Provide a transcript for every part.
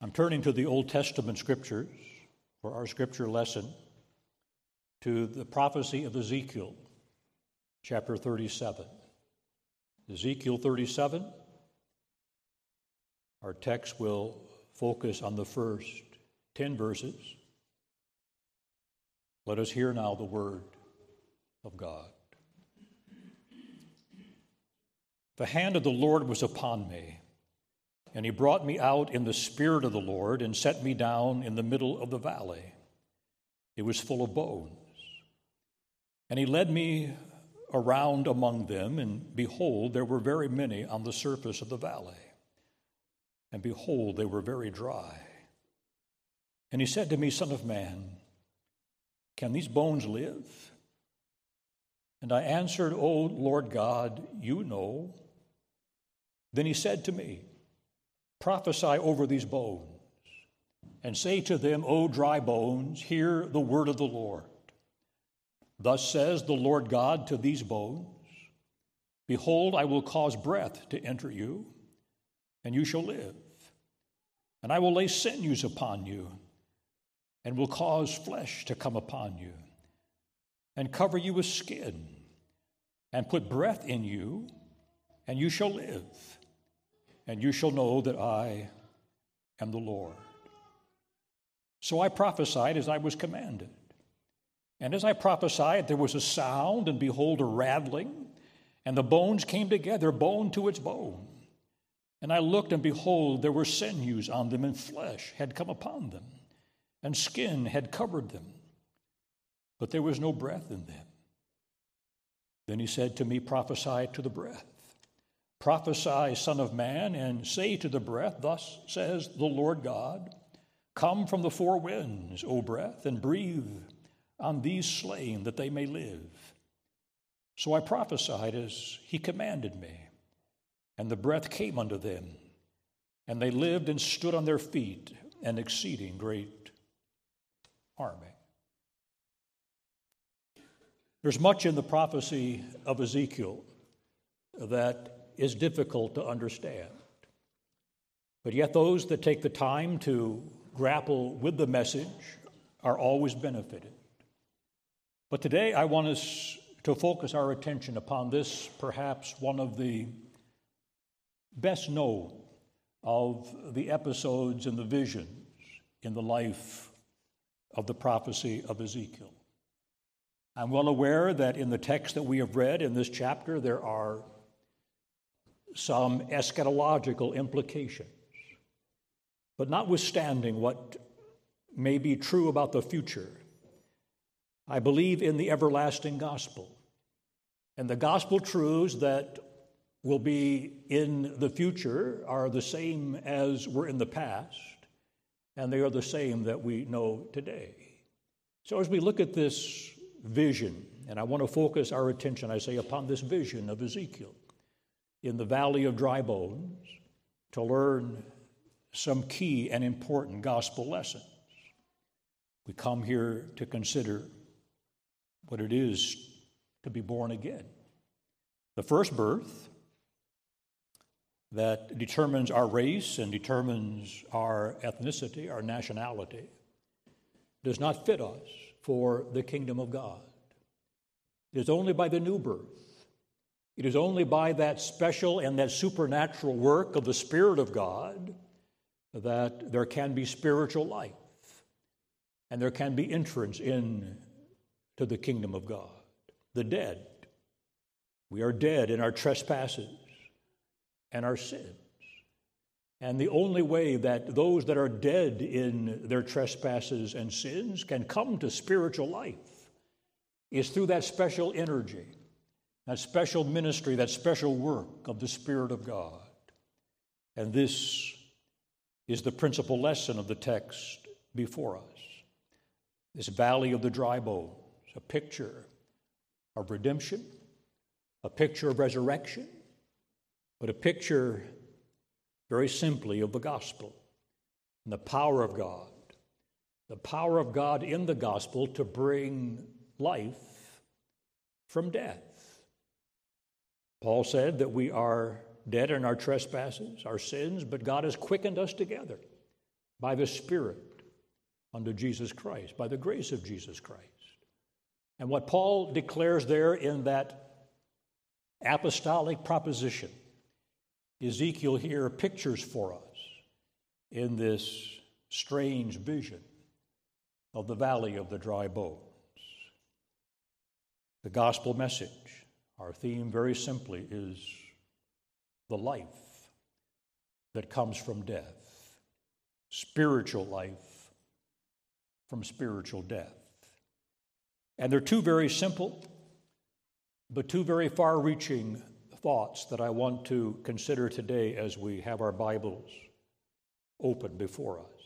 I'm turning to the Old Testament scriptures for our scripture lesson, to the prophecy of Ezekiel, chapter 37. Ezekiel 37, our text will focus on the first 10 verses. Let us hear now the word of God. The hand of the Lord was upon me, and he brought me out in the spirit of the Lord and set me down in the middle of the valley. It was full of bones. And he led me around among them, and behold, there were very many on the surface of the valley. And behold, they were very dry. And he said to me, Son of man, can these bones live? And I answered, O Lord God, you know. Then he said to me, prophesy over these bones, and say to them, O dry bones, hear the word of the Lord. Thus says the Lord God to these bones, behold, I will cause breath to enter you, and you shall live. And I will lay sinews upon you, and will cause flesh to come upon you, and cover you with skin, and put breath in you, and you shall live. And you shall know that I am the Lord. So I prophesied as I was commanded. And as I prophesied, there was a sound, and behold, a rattling, and the bones came together, bone to its bone. And I looked, and behold, there were sinews on them, and flesh had come upon them, and skin had covered them, but there was no breath in them. Then he said to me, prophesy to the breath. Prophesy, Son of man, and say to the breath, thus says the Lord God, come from the four winds, O breath, and breathe on these slain that they may live. So I prophesied as he commanded me, and the breath came unto them, and they lived and stood on their feet, an exceeding great army. There's much in the prophecy of Ezekiel that is difficult to understand. But yet those that take the time to grapple with the message are always benefited. But today I want us to focus our attention upon this, perhaps one of the best known of the episodes and the visions in the life of the prophecy of Ezekiel. I'm well aware that in the text that we have read in this chapter, there are some eschatological implications. But notwithstanding what may be true about the future, I believe in the everlasting gospel. And the gospel truths that will be in the future are the same as were in the past, and they are the same that we know today. So as we look at this vision, and I want to focus our attention, I say, upon this vision of Ezekiel in the valley of dry bones, to learn some key and important gospel lessons. We come here to consider what it is to be born again. The first birth that determines our race and determines our ethnicity, our nationality, does not fit us for the kingdom of God. It is only by the new birth. It is only by that special and that supernatural work of the Spirit of God that there can be spiritual life and there can be entrance into the kingdom of God. The dead. We are dead in our trespasses and our sins. And the only way that those that are dead in their trespasses and sins can come to spiritual life is through that special energy, that special ministry, that special work of the Spirit of God. And this is the principal lesson of the text before us. This valley of the dry bones, a picture of redemption, a picture of resurrection, but a picture very simply of the gospel and the power of God in the gospel to bring life from death. Paul said that we are dead in our trespasses, our sins, but God has quickened us together by the Spirit unto Jesus Christ, by the grace of Jesus Christ. And what Paul declares there in that apostolic proposition, Ezekiel here pictures for us in this strange vision of the valley of the dry bones. The gospel message, our theme very simply, is the life that comes from death, spiritual life from spiritual death. And they're two very simple, but two very far-reaching thoughts that I want to consider today as we have our Bibles open before us.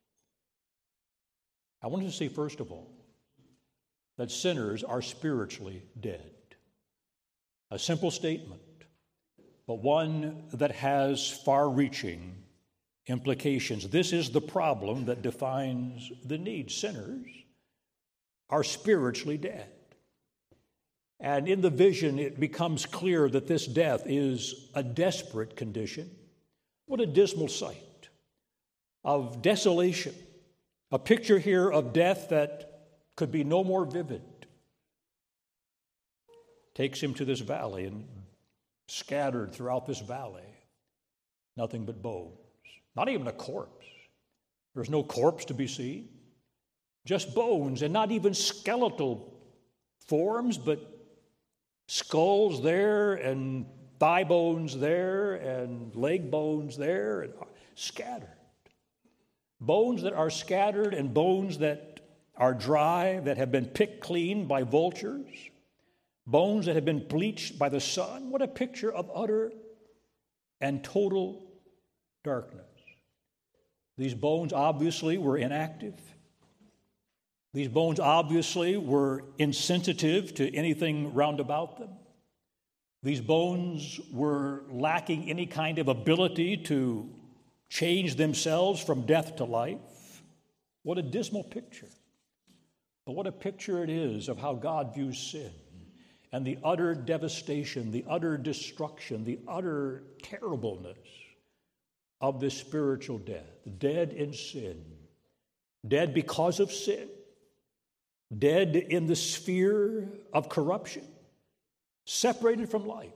I want to see, first of all, that sinners are spiritually dead. A simple statement, but one that has far-reaching implications. This is the problem that defines the need. Sinners are spiritually dead. And in the vision, it becomes clear that this death is a desperate condition. What a dismal sight of desolation. A picture here of death that could be no more vivid. Takes him to this valley, and scattered throughout this valley, nothing but bones. Not even a corpse. There's no corpse to be seen. Just bones, and not even skeletal forms, but skulls there, and thigh bones there, and leg bones there, and scattered. Bones that are scattered, and bones that are dry, that have been picked clean by vultures. Bones that have been bleached by the sun. What a picture of utter and total darkness. These bones obviously were inactive. These bones obviously were insensitive to anything round about them. These bones were lacking any kind of ability to change themselves from death to life. What a dismal picture. But what a picture it is of how God views sin and the utter devastation, the utter destruction, the utter terribleness of this spiritual death. Dead in sin. Dead because of sin. Dead in the sphere of corruption. Separated from life.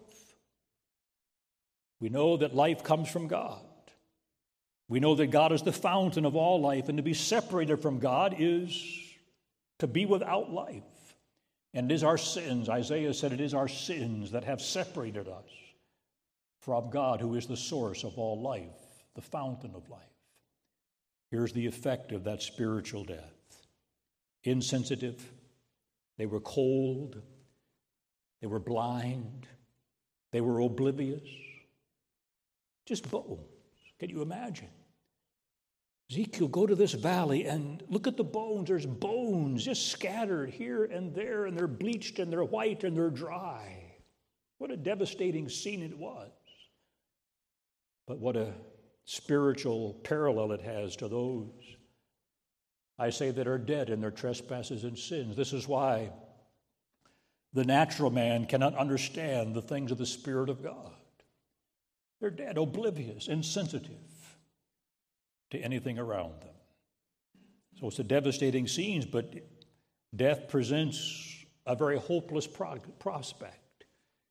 We know that life comes from God. We know that God is the fountain of all life, and to be separated from God is to be without life. And it is our sins, Isaiah said, it is our sins that have separated us from God, who is the source of all life, the fountain of life. Here's the effect of that spiritual death. Insensitive, they were cold, they were blind, they were oblivious. Just bones. Can you imagine? Ezekiel, go to this valley and look at the bones. There's bones just scattered here and there, and they're bleached and they're white and they're dry. What a devastating scene it was. But what a spiritual parallel it has to those, I say, that are dead in their trespasses and sins. This is why the natural man cannot understand the things of the Spirit of God. They're dead, oblivious, insensitive to anything around them. So it's a devastating scene, but death presents a very hopeless prospect.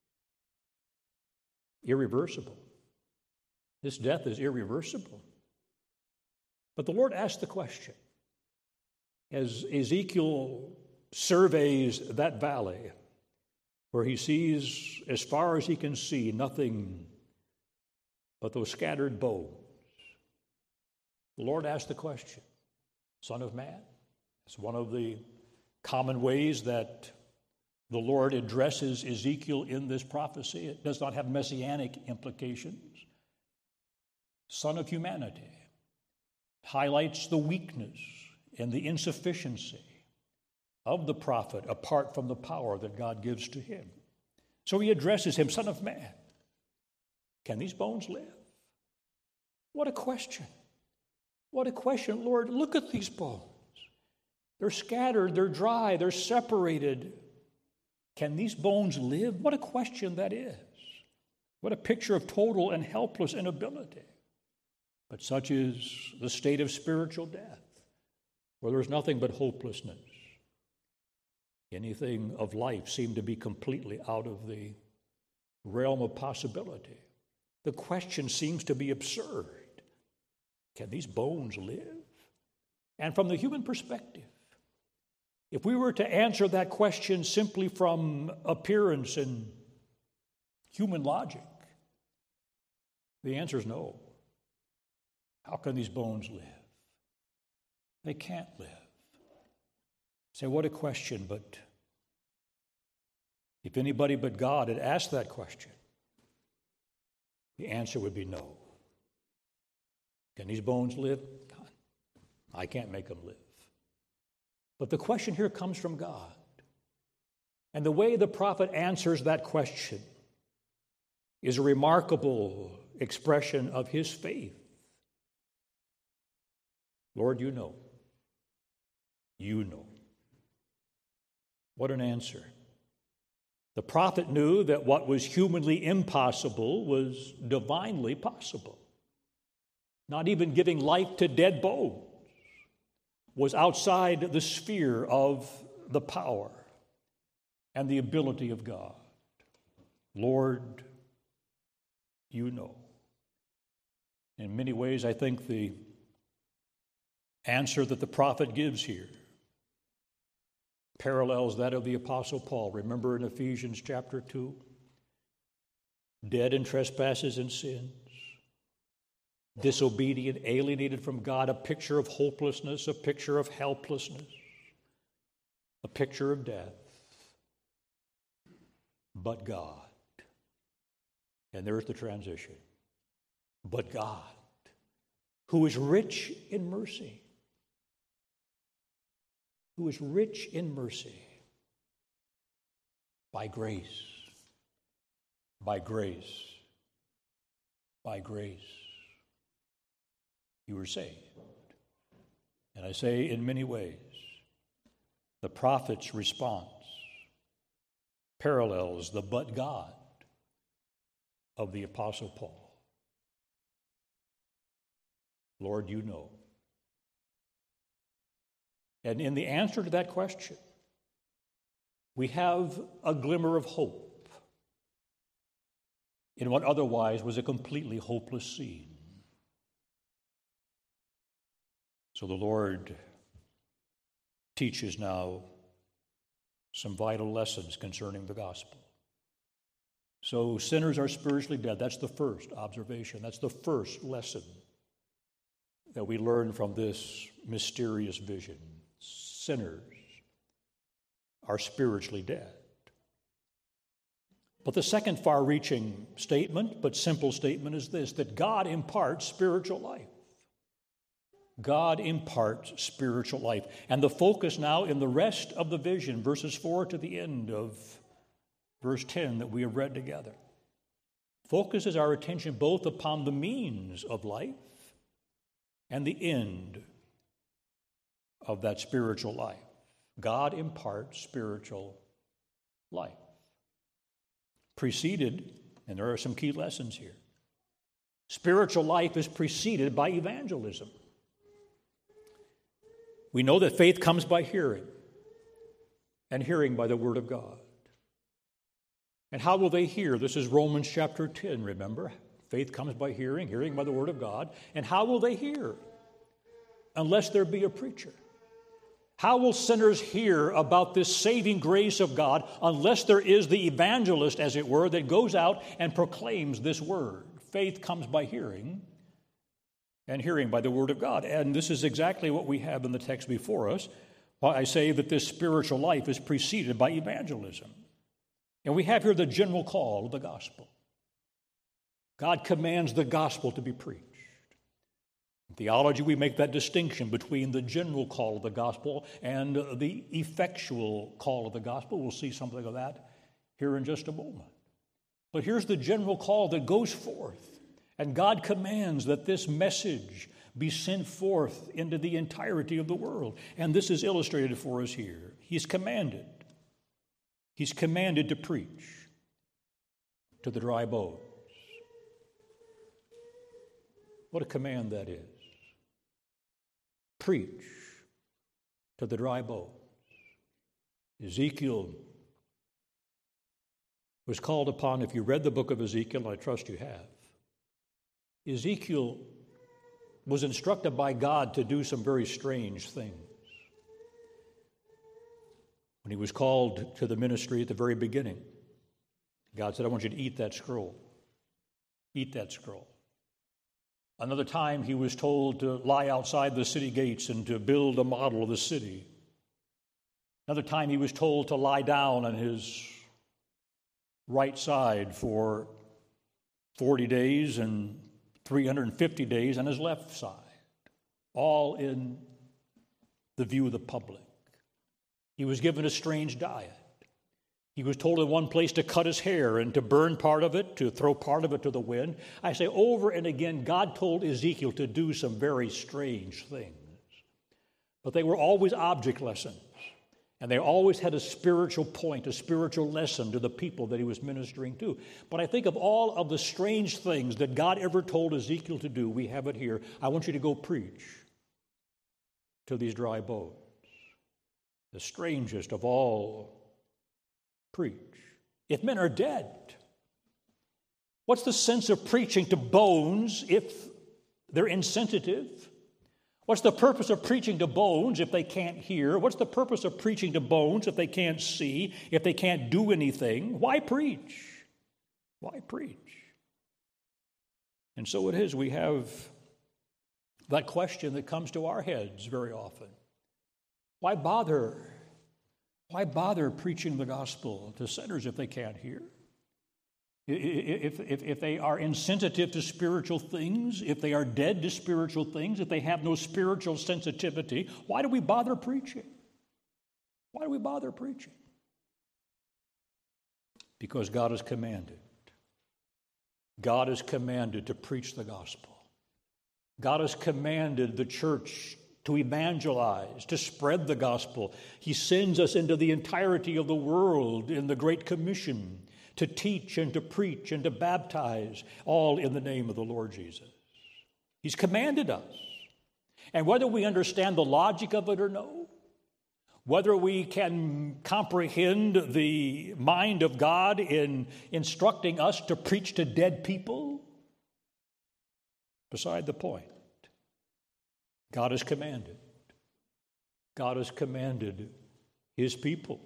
Irreversible. This death is irreversible. But the Lord asked the question, as Ezekiel surveys that valley, where he sees, as far as he can see, nothing but those scattered bones. The Lord asked the question, Son of man? It's one of the common ways that the Lord addresses Ezekiel in this prophecy. It does not have messianic implications. Son of humanity highlights the weakness and the insufficiency of the prophet apart from the power that God gives to him. So he addresses him, Son of man, can these bones live? What a question. What a question, Lord. Look at these bones. They're scattered, they're dry, they're separated. Can these bones live? What a question that is. What a picture of total and helpless inability. But such is the state of spiritual death, where there is nothing but hopelessness. Anything of life seemed to be completely out of the realm of possibility. The question seems to be absurd. Can these bones live? And from the human perspective, if we were to answer that question simply from appearance and human logic, the answer is no. How can these bones live? They can't live. Say, what a question, but if anybody but God had asked that question, the answer would be no. Can these bones live? God, I can't make them live. But the question here comes from God. And the way the prophet answers that question is a remarkable expression of his faith. Lord, you know. You know. What an answer. The prophet knew that what was humanly impossible was divinely possible. Not even giving life to dead bones was outside the sphere of the power and the ability of God. Lord, you know. In many ways, I think the answer that the prophet gives here parallels that of the Apostle Paul. Remember in Ephesians chapter 2? Dead in trespasses and sins, disobedient, alienated from God, a picture of hopelessness, a picture of helplessness, a picture of death. But God. And there's the transition. But God, who is rich in mercy, who is rich in mercy, by grace, by grace, by grace, you were saved. And I say in many ways, the prophet's response parallels the but God of the Apostle Paul. Lord, you know. And in the answer to that question, we have a glimmer of hope in what otherwise was a completely hopeless scene. So the Lord teaches now some vital lessons concerning the gospel. So sinners are spiritually dead. That's the first observation. That's the first lesson that we learn from this mysterious vision. Sinners are spiritually dead. But the second far-reaching statement, but simple statement, is this, that God imparts spiritual life. God imparts spiritual life. And the focus now in the rest of the vision, verses 4 to the end of verse 10 that we have read together, focuses our attention both upon the means of life and the end of that spiritual life. God imparts spiritual life. Preceded, and there are some key lessons here, spiritual life is preceded by evangelism. We know that faith comes by hearing, and hearing by the Word of God. And how will they hear? This is Romans chapter 10, remember? Faith comes by hearing, hearing by the Word of God. And how will they hear? Unless there be a preacher. How will sinners hear about this saving grace of God unless there is the evangelist, as it were, that goes out and proclaims this word? Faith comes by hearing, and hearing by the Word of God. And this is exactly what we have in the text before us. Why I say that this spiritual life is preceded by evangelism. And we have here the general call of the gospel. God commands the gospel to be preached. In theology, we make that distinction between the general call of the gospel and the effectual call of the gospel. We'll see something of that here in just a moment. But here's the general call that goes forth. And God commands that this message be sent forth into the entirety of the world. And this is illustrated for us here. He's commanded to preach to the dry bones. What a command that is. Preach to the dry bones. Ezekiel was called upon, if you read the book of Ezekiel, and I trust you have, Ezekiel was instructed by God to do some very strange things. When he was called to the ministry at the very beginning, God said, I want you to eat that scroll. Eat that scroll. Another time he was told to lie outside the city gates and to build a model of the city. Another time he was told to lie down on his right side for 40 days and 350 days on his left side, all in the view of the public. He was given a strange diet. He was told in one place to cut his hair and to burn part of it, to throw part of it to the wind. I say over and again, God told Ezekiel to do some very strange things. But they were always object lessons. And they always had a spiritual point, a spiritual lesson to the people that he was ministering to. But I think of all of the strange things that God ever told Ezekiel to do, we have it here. I want you to go preach to these dry bones. The strangest of all, preach. If men are dead, what's the sense of preaching to bones if they're insensitive? What's the purpose of preaching to bones if they can't hear? What's the purpose of preaching to bones if they can't see, if they can't do anything? Why preach? Why preach? And so it is, we have that question that comes to our heads very often. Why bother? Why bother preaching the gospel to sinners if they can't hear? If they are insensitive to spiritual things, if they are dead to spiritual things, if they have no spiritual sensitivity, why do we bother preaching? Why do we bother preaching? Because God has commanded. God has commanded to preach the gospel. God has commanded the church to evangelize, to spread the gospel. He sends us into the entirety of the world in the Great Commission to teach and to preach and to baptize, all in the name of the Lord Jesus. He's commanded us. And whether we understand the logic of it or no, whether we can comprehend the mind of God in instructing us to preach to dead people, beside the point. God has commanded. God has commanded his people.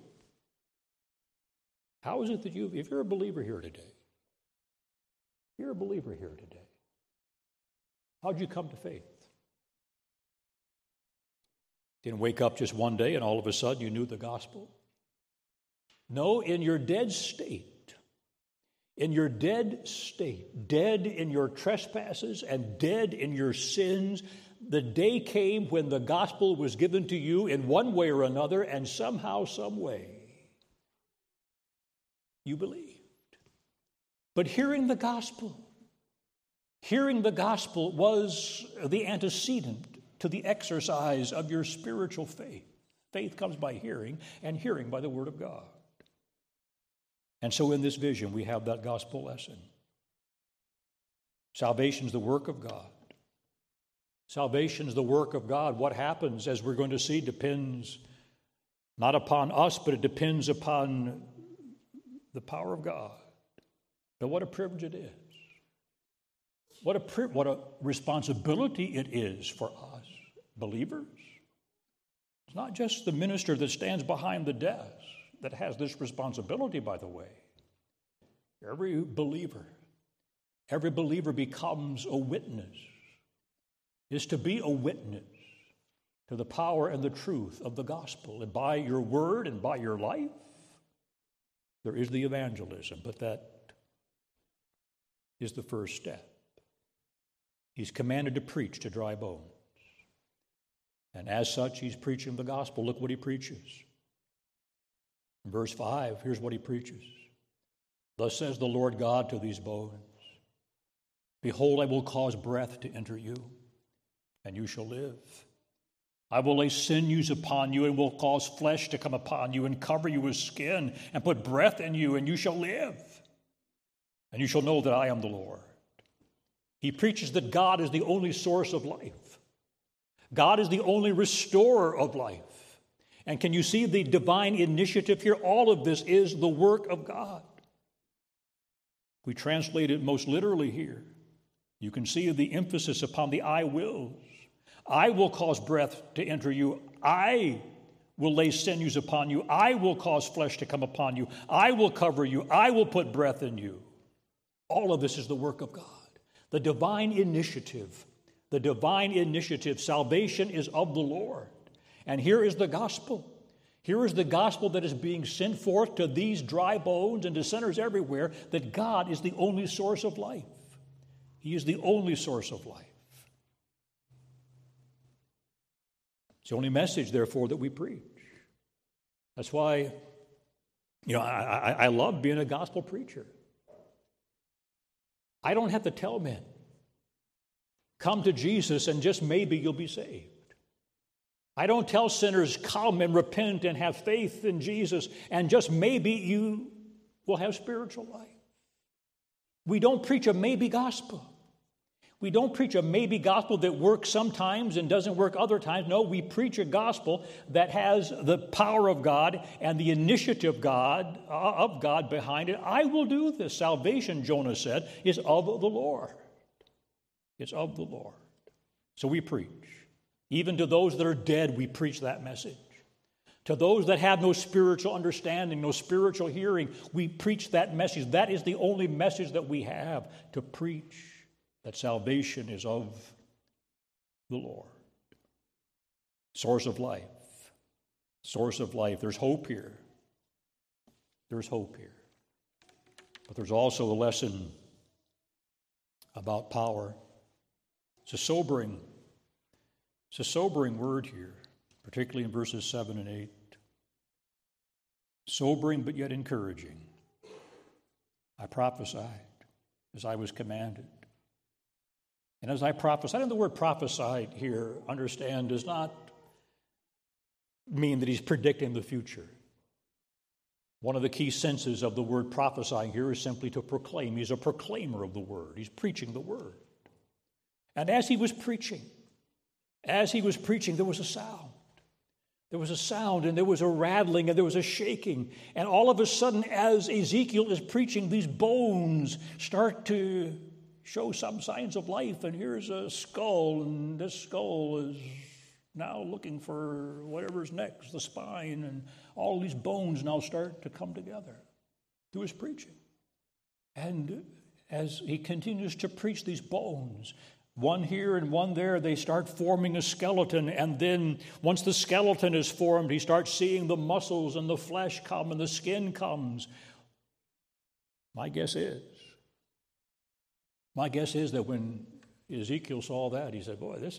How is it that if you're a believer here today, how'd you come to faith? Didn't wake up just one day and all of a sudden you knew the gospel. No, in your dead state, dead in your trespasses and dead in your sins, the day came when the gospel was given to you in one way or another, and somehow, some way, you believed. But hearing the gospel was the antecedent to the exercise of your spiritual faith. Faith comes by hearing, and hearing by the word of God. And so in this vision, we have that gospel lesson. Salvation is the work of God. Salvation is the work of God. What happens, as we're going to see, depends not upon us, but it depends upon the power of God. But what a privilege it is. What a responsibility it is for us, believers. It's not just the minister that stands behind the desk that has this responsibility, by the way. Every believer becomes a witness, is to be a witness to the power and the truth of the gospel. And by your word and by your life, there is the evangelism, but that is the first step. He's commanded to preach to dry bones. And as such, he's preaching the gospel. Look what he preaches. In verse 5, here's what he preaches. Thus says the Lord God to these bones, behold, I will cause breath to enter you, and you shall live. I will lay sinews upon you, and will cause flesh to come upon you, and cover you with skin, and put breath in you, and you shall live. And you shall know that I am the Lord. He preaches that God is the only source of life. God is the only restorer of life. And can you see the divine initiative here? All of this is the work of God. We translate it most literally here. You can see the emphasis upon the I wills. I will cause breath to enter you. I will lay sinews upon you. I will cause flesh to come upon you. I will cover you. I will put breath in you. All of this is the work of God. The divine initiative. The divine initiative. Salvation is of the Lord. And here is the gospel. Here is the gospel that is being sent forth to these dry bones and to sinners everywhere, that God is the only source of life. He is the only source of life. It's the only message, therefore, that we preach. That's why, I love being a gospel preacher. I don't have to tell men, come to Jesus and just maybe you'll be saved. I don't tell sinners, come and repent and have faith in Jesus and just maybe you will have spiritual life. We don't preach a maybe gospel. We don't preach a maybe gospel that works sometimes and doesn't work other times. No, we preach a gospel that has the power of God and the initiative of God behind it. I will do this. Salvation, Jonah said, is of the Lord. It's of the Lord. So we preach. Even to those that are dead, we preach that message. To those that have no spiritual understanding, no spiritual hearing, we preach that message. That is the only message that we have to preach. That salvation is of the Lord. Source of life. Source of life. There's hope here. There's hope here. But there's also a lesson about power. It's a sobering word here, particularly in verses 7 and 8. Sobering but yet encouraging. I prophesied as I was commanded. And as I prophesied, and the word prophesied here, understand, does not mean that he's predicting the future. One of the key senses of the word prophesying here is simply to proclaim. He's a proclaimer of the word. He's preaching the word. And as he was preaching, there was a sound. There was a sound, and there was a rattling, and there was a shaking. And all of a sudden, as Ezekiel is preaching, these bones start to show some signs of life, and here's a skull, and this skull is now looking for whatever's next, the spine, and all these bones now start to come together through his preaching. And as he continues to preach, these bones, one here and one there, they start forming a skeleton, and then once the skeleton is formed, he starts seeing the muscles and the flesh come and the skin comes. My guess is that when Ezekiel saw that, he said, boy,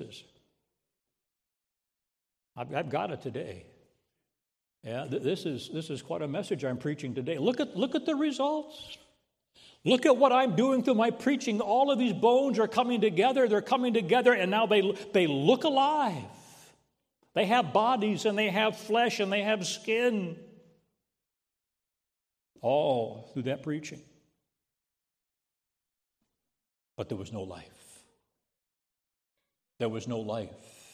I've got it today. Yeah, this is quite a message I'm preaching today. Look at the results. Look at what I'm doing through my preaching. All of these bones are coming together. They're coming together, and now they look alive. They have bodies, and they have flesh, and they have skin. All through that preaching. But there was no life. There was no life.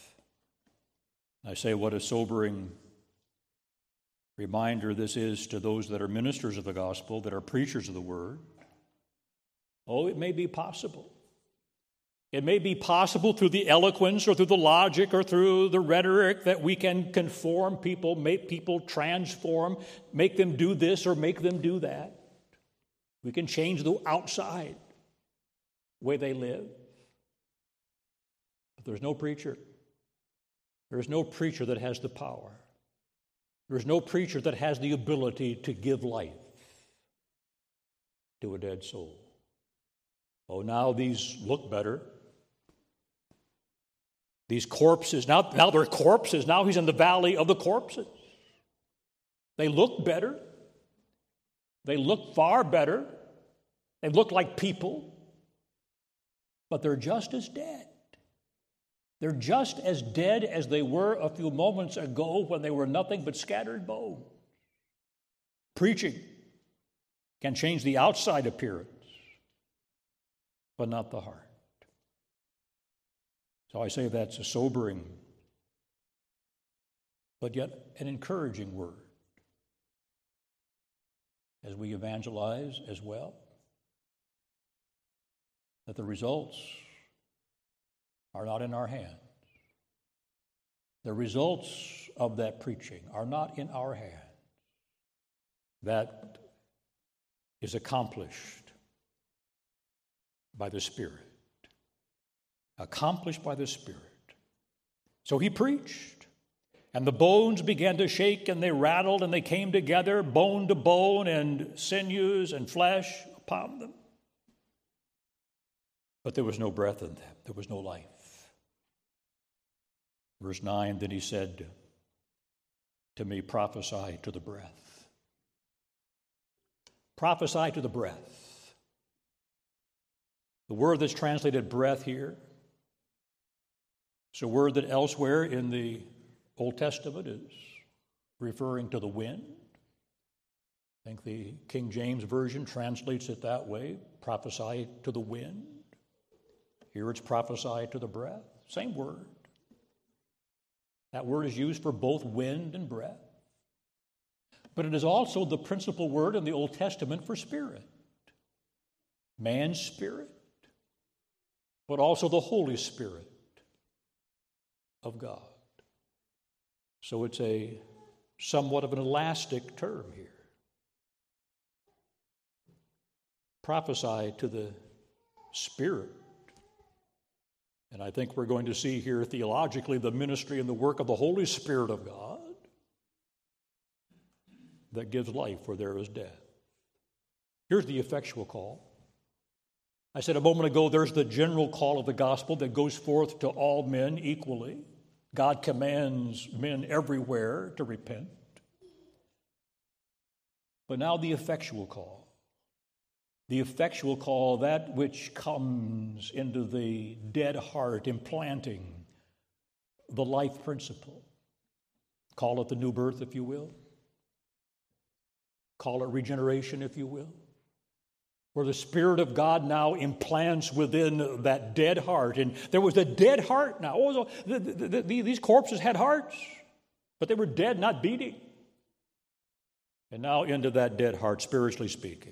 I say what a sobering reminder this is to those that are ministers of the gospel, that are preachers of the word. Oh, it may be possible. It may be possible through the eloquence or through the logic or through the rhetoric that we can conform people, make people transform, make them do this or make them do that. We can change the outside way they live. But there's no preacher. There's no preacher that has the power. There's no preacher that has the ability to give life to a dead soul. Oh, now these look better. These corpses, now they're corpses. Now he's in the valley of the corpses. They look better. They look far better. They look like people. But they're just as dead. They're just as dead as they were a few moments ago when they were nothing but scattered bones. Preaching can change the outside appearance, but not the heart. So I say that's a sobering, but yet an encouraging word as we evangelize as well, that the results are not in our hands. The results of that preaching are not in our hands. That is accomplished by the Spirit. Accomplished by the Spirit. So he preached, and the bones began to shake, and they rattled, and they came together, bone to bone, and sinews and flesh upon them. But there was no breath in them. There was no life. Verse 9, then he said to me, prophesy to the breath. Prophesy to the breath. The word that's translated breath here is a word that elsewhere in the Old Testament is referring to the wind. I think the King James Version translates it that way, prophesy to the wind. Here it's prophesy to the breath. Same word. That word is used for both wind and breath. But it is also the principal word in the Old Testament for spirit. Man's spirit, but also the Holy Spirit of God. So it's a somewhat of an elastic term here. Prophesy to the Spirit. And I think we're going to see here theologically the ministry and the work of the Holy Spirit of God that gives life where there is death. Here's the effectual call. I said a moment ago, there's the general call of the gospel that goes forth to all men equally. God commands men everywhere to repent. But now the effectual call. The effectual call, that which comes into the dead heart, implanting the life principle. Call it the new birth, if you will. Call it regeneration, if you will. Where the Spirit of God now implants within that dead heart. And there was a dead heart now. Oh, these corpses had hearts, but they were dead, not beating. And now into that dead heart, spiritually speaking.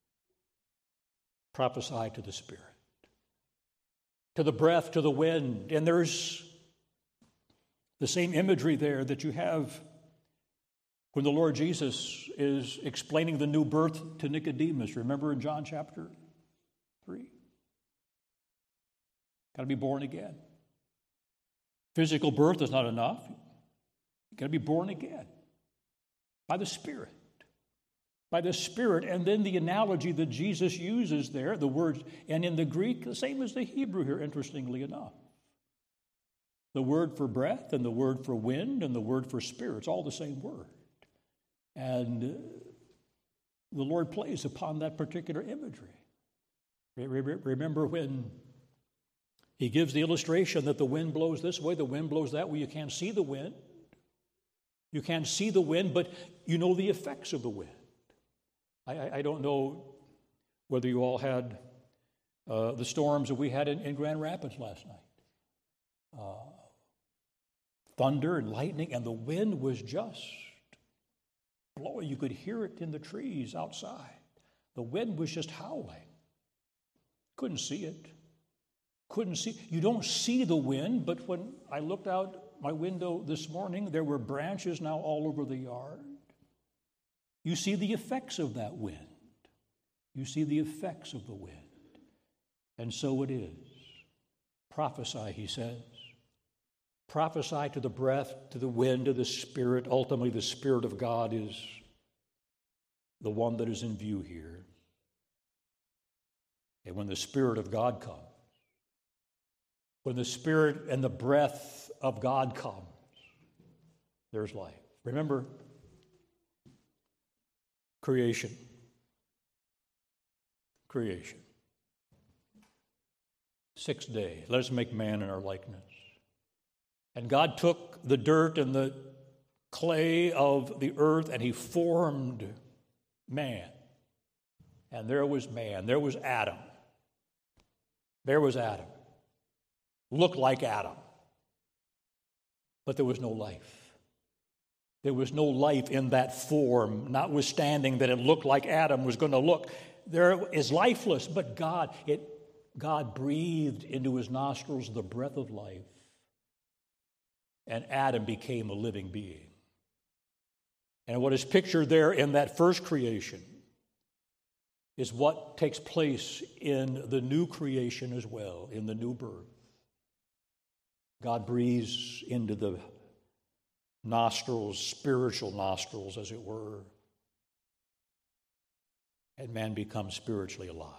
Prophesy to the Spirit, to the breath, to the wind. And there's the same imagery there that you have when the Lord Jesus is explaining the new birth to Nicodemus. Remember in John chapter 3? Got to be born again. Physical birth is not enough. You've got to be born again by the Spirit. By the Spirit, and then the analogy that Jesus uses there, the words, and in the Greek, the same as the Hebrew here, interestingly enough. The word for breath, and the word for wind, and the word for spirit, it's all the same word. And the Lord plays upon that particular imagery. Remember when he gives the illustration that the wind blows this way, the wind blows that way, you can't see the wind. You can't see the wind, but you know the effects of the wind. I don't know whether you all had the storms that we had in Grand Rapids last night. Thunder and lightning, and the wind was just blowing. You could hear it in the trees outside. The wind was just howling. Couldn't see it. You don't see the wind, but when I looked out my window this morning, there were branches now all over the yard. You see the effects of that wind. You see the effects of the wind. And so it is. Prophesy, he says. Prophesy to the breath, to the wind, to the Spirit. Ultimately, the Spirit of God is the one that is in view here. And when the Spirit of God comes, when the Spirit and the breath of God comes, there's life. Remember, creation. Sixth day, let us make man in our likeness. And God took the dirt and the clay of the earth and he formed man. And there was man. There was Adam. look like Adam. But there was no life. There was no life in that form, notwithstanding that it looked like Adam was going to look. There is lifeless, but God breathed into his nostrils the breath of life, and Adam became a living being. And what is pictured there in that first creation is what takes place in the new creation as well, in the new birth. God breathes into the nostrils, spiritual nostrils, as it were, and man becomes spiritually alive.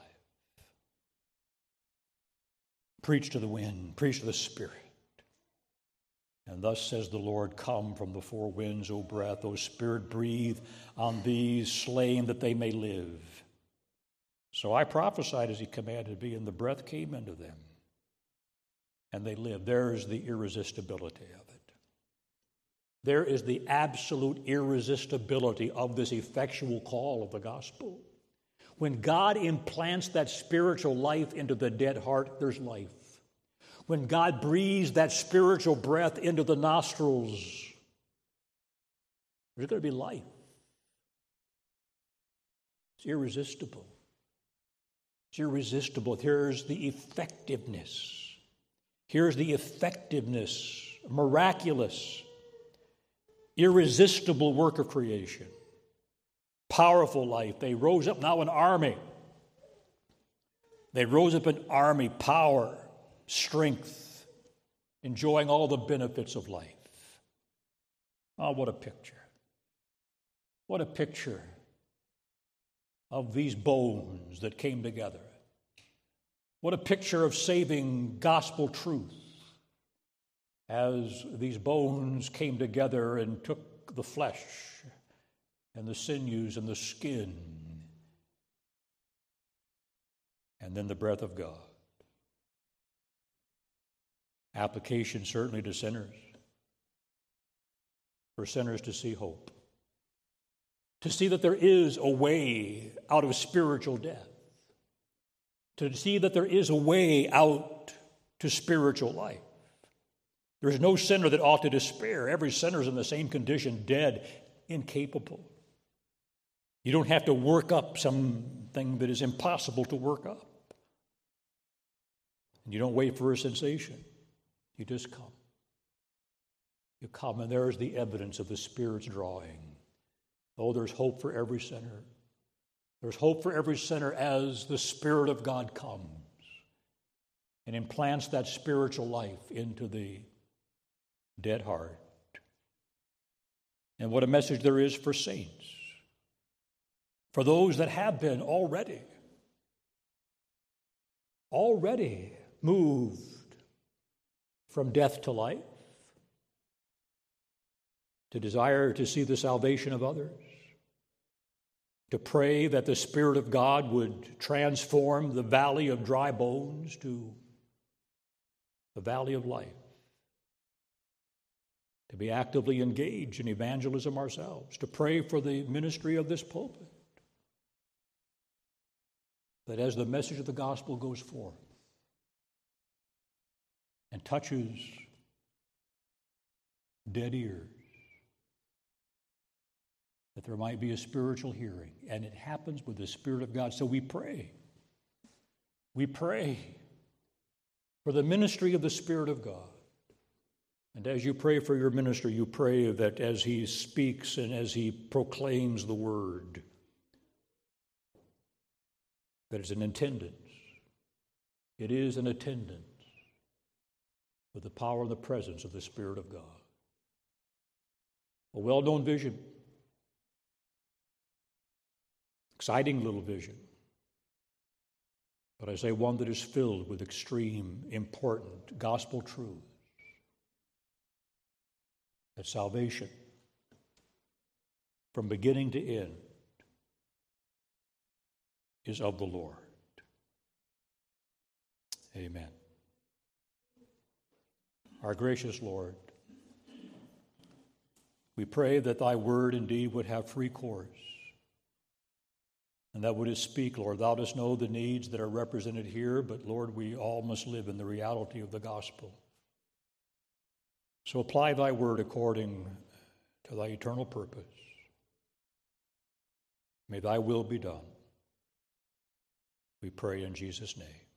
Preach to the wind, preach to the Spirit. And thus says the Lord, come from the four winds, O breath, O Spirit, breathe on these slain that they may live. So I prophesied as he commanded me, and the breath came into them, and they lived. There's the irresistibility of it. There is the absolute irresistibility of this effectual call of the gospel. When God implants that spiritual life into the dead heart, there's life. When God breathes that spiritual breath into the nostrils, there's going to be life. It's irresistible. It's irresistible. Here's the effectiveness. Here's the effectiveness, miraculous, irresistible work of creation. Powerful life. They rose up now an army. They rose up an army, power, strength, enjoying all the benefits of life. Oh, what a picture. What a picture of these bones that came together. What a picture of saving gospel truth as these bones came together and took the flesh and the sinews and the skin and then the breath of God. Application certainly to sinners, for sinners to see hope, to see that there is a way out of spiritual death, to see that there is a way out to spiritual life. There is no sinner that ought to despair. Every sinner is in the same condition, dead, incapable. You don't have to work up something that is impossible to work up. And you don't wait for a sensation. You just come. You come, and there is the evidence of the Spirit's drawing. Oh, there's hope for every sinner. There's hope for every sinner as the Spirit of God comes and implants that spiritual life into the dead heart. And what a message there is for saints, for those that have been already moved from death to life, to desire to see the salvation of others, to pray that the Spirit of God would transform the valley of dry bones to the valley of life, to be actively engaged in evangelism ourselves, to pray for the ministry of this pulpit, that as the message of the gospel goes forth and touches dead ears, that there might be a spiritual hearing, and it happens with the Spirit of God. So we pray. We pray for the ministry of the Spirit of God. And as you pray for your minister, you pray that as he speaks and as he proclaims the word, that it's an attendance. It is an attendance with the power and the presence of the Spirit of God. A well-known vision. Exciting little vision. But I say one that is filled with extreme, important gospel truths. That salvation, from beginning to end, is of the Lord. Amen. Our gracious Lord, we pray that thy word indeed would have free course And thou wouldst speak, Lord. Thou dost know the needs that are represented here, but Lord, we all must live in the reality of the gospel. So apply thy word according to thy eternal purpose. May thy will be done. We pray in Jesus' name.